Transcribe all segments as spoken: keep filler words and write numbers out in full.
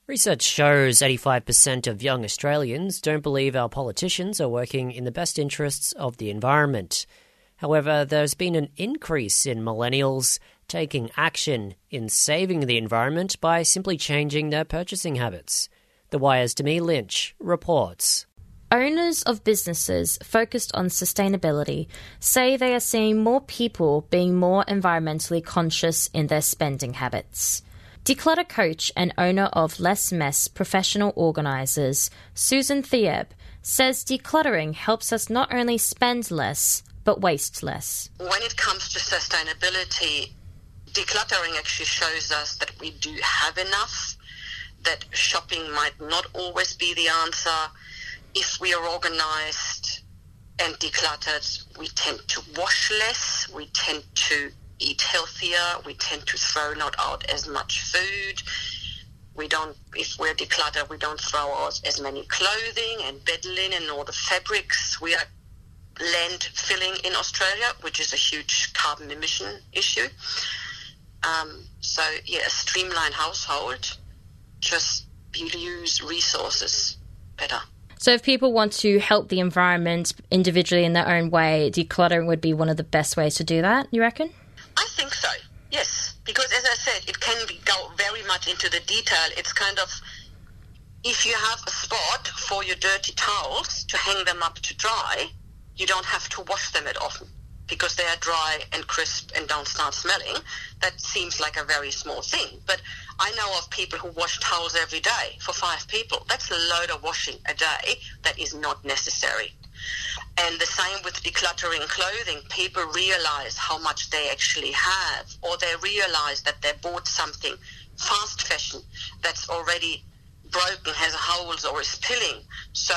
Research shows eighty-five percent of young Australians don't believe our politicians are working in the best interests of the environment. However, there's been an increase in millennials taking action in saving the environment by simply changing their purchasing habits. The Wire's Demi Lynch reports. Owners of businesses focused on sustainability say they are seeing more people being more environmentally conscious in their spending habits. Declutter coach and owner of Less Mess professional organisers, Susan Thieb, says decluttering helps us not only spend less, but waste less. When it comes to sustainability, decluttering actually shows us that we do have enough, that shopping might not always be the answer. If we are organised and decluttered, we tend to wash less, we tend to eat healthier, we tend to throw not out as much food. We don't, if we're decluttered, we don't throw out as many clothing and bed linen or the fabrics. We are landfilling in Australia, which is a huge carbon emission issue. Um, so, yeah, a streamlined household, just use resources better. So if people want to help the environment individually in their own way, decluttering would be one of the best ways to do that, you reckon? I think so, yes. Because as I said, it can be, go very much into the detail. It's kind of, if you have a spot for your dirty towels to hang them up to dry, you don't have to wash them as often because they are dry and crisp and don't start smelling. That seems like a very small thing. But I know of people who wash towels every day for five people. That's a load of washing a day that is not necessary. And the same with decluttering clothing. People realize how much they actually have, or they realize that they bought something fast fashion that's already broken, has holes or is pilling. So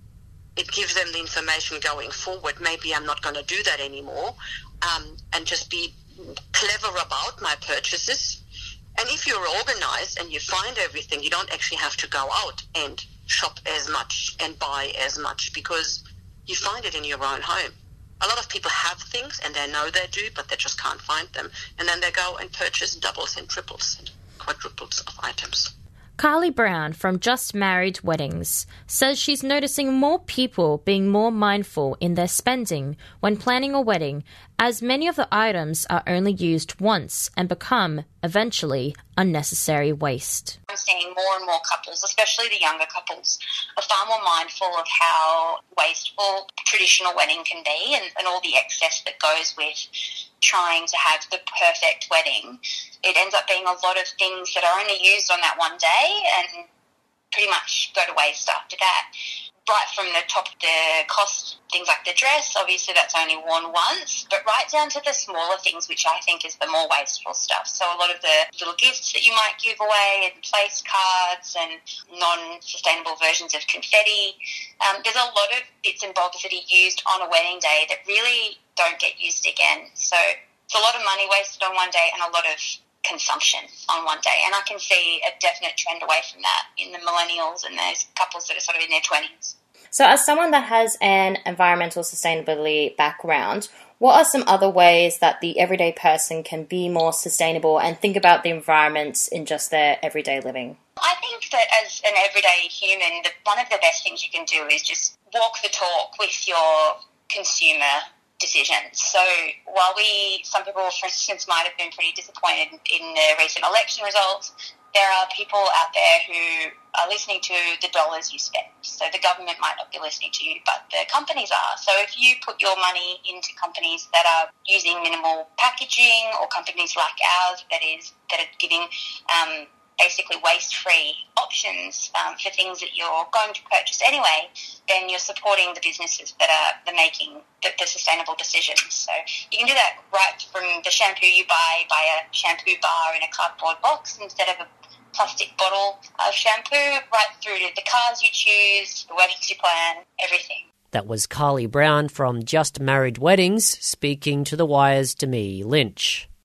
it gives them the information going forward. Maybe I'm not going to do that anymore, um, and just be clever about my purchases. And if you're organised and you find everything, you don't actually have to go out and shop as much and buy as much because you find it in your own home. A lot of people have things and they know they do, but they just can't find them. And then they go and purchase doubles and triples and quadruples of items. Carly Brown from Just Married Weddings says she's noticing more people being more mindful in their spending when planning a wedding, as many of the items are only used once and become, eventually, unnecessary waste. I'm seeing more and more couples, especially the younger couples, are far more mindful of how wasteful traditional wedding can be and, and all the excess that goes with trying to have the perfect wedding. It ends up being a lot of things that are only used on that one day and pretty much go to waste after that. Right from the top of the cost, things like the dress, obviously that's only worn once, but right down to the smaller things, which I think is the more wasteful stuff. So a lot of the little gifts that you might give away and place cards and non-sustainable versions of confetti. Um, there's a lot of bits and bobs that are used on a wedding day that really don't get used again. So it's a lot of money wasted on one day and a lot of consumption on one day. And I can see a definite trend away from that in the millennials and those couples that are sort of in their twenties. So as someone that has an environmental sustainability background, what are some other ways that the everyday person can be more sustainable and think about the environment in just their everyday living? I think that as an everyday human, the, one of the best things you can do is just walk the talk with your consumer decisions. So while we, some people, for instance, might have been pretty disappointed in the recent election results, there are people out there who are listening to the dollars you spend. So the government might not be listening to you, but the companies are. So if you put your money into companies that are using minimal packaging, or companies like ours that is that are giving um, basically waste-free options um, for things that you're going to purchase anyway, then you're supporting the businesses that are the making the, the sustainable decisions. So you can do that right from the shampoo you buy, buy a shampoo bar in a cardboard box instead of a plastic bottle of shampoo, right through to the cars you choose, the weddings you plan, everything. That was Carly Brown from Just Married Weddings speaking to The Wire's Demi Lynch.